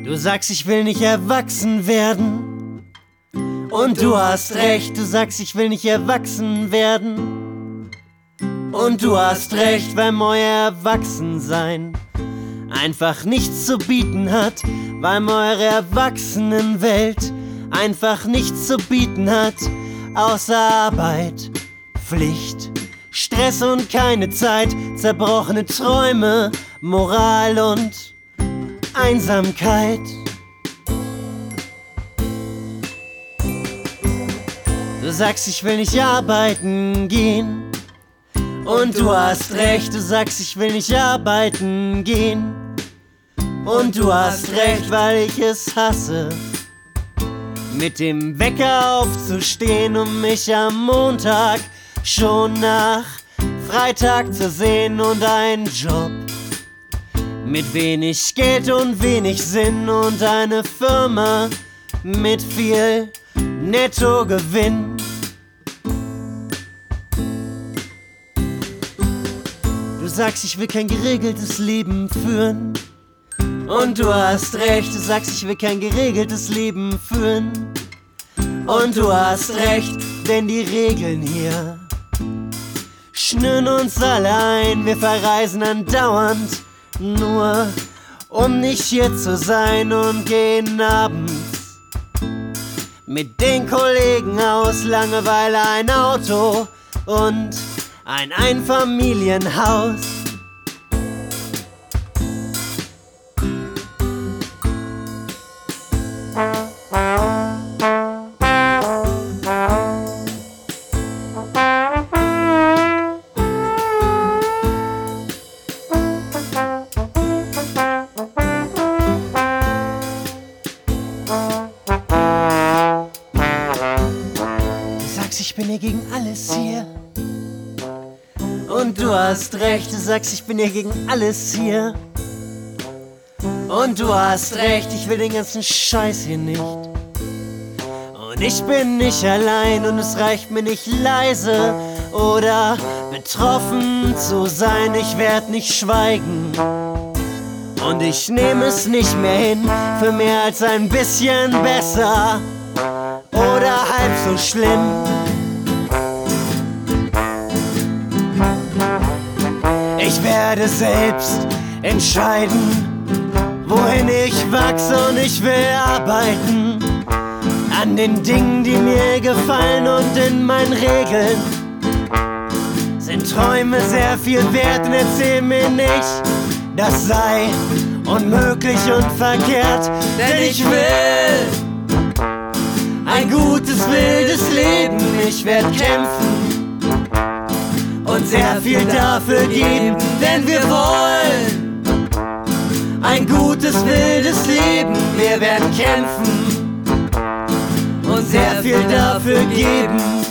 Du sagst, ich will nicht erwachsen werden. Und du hast recht, du sagst, ich will nicht erwachsen werden. Und du hast recht, weil euer Erwachsensein einfach nichts zu bieten hat, weil eure Erwachsenenwelt einfach nichts zu bieten hat, außer Arbeit, Pflicht, Stress und keine Zeit, zerbrochene Träume, Moral und Einsamkeit. Du sagst, ich will nicht arbeiten gehen. Und du hast recht, du sagst, ich will nicht arbeiten gehen. Und du hast recht, weil ich es hasse, mit dem Wecker aufzustehen, um mich am Montag schon nach Freitag zu sehen. Und einen Job mit wenig Geld und wenig Sinn und eine Firma mit viel Nettogewinn. Du sagst, ich will kein geregeltes Leben führen. Und du hast recht, du sagst, ich will kein geregeltes Leben führen. Und du hast recht, denn die Regeln hier schnüren uns alle ein. Wir verreisen andauernd, nur um nicht hier zu sein, und gehen abends mit den Kollegen aus. Langeweile, ein Auto und ein Einfamilienhaus. Du sagst, ich bin hier gegen alles hier. Und du hast recht, du sagst, ich bin hier gegen alles hier. Und du hast recht, ich will den ganzen Scheiß hier nicht. Und ich bin nicht allein und es reicht mir nicht leise oder betroffen zu sein. Ich werd nicht schweigen und ich nehme es nicht mehr hin für mehr als ein bisschen besser oder halb so schlimm. Ich werde selbst entscheiden, wohin ich wachse, und ich will arbeiten an den Dingen, die mir gefallen, und in meinen Regeln sind Träume sehr viel wert. Und erzähl mir nicht, das sei unmöglich und verkehrt, denn ich will ein gutes, wildes Leben. Ich werd kämpfen und sehr viel dafür geben, denn wir wollen ein gutes, wildes Leben. Wir werden kämpfen und sehr viel dafür geben.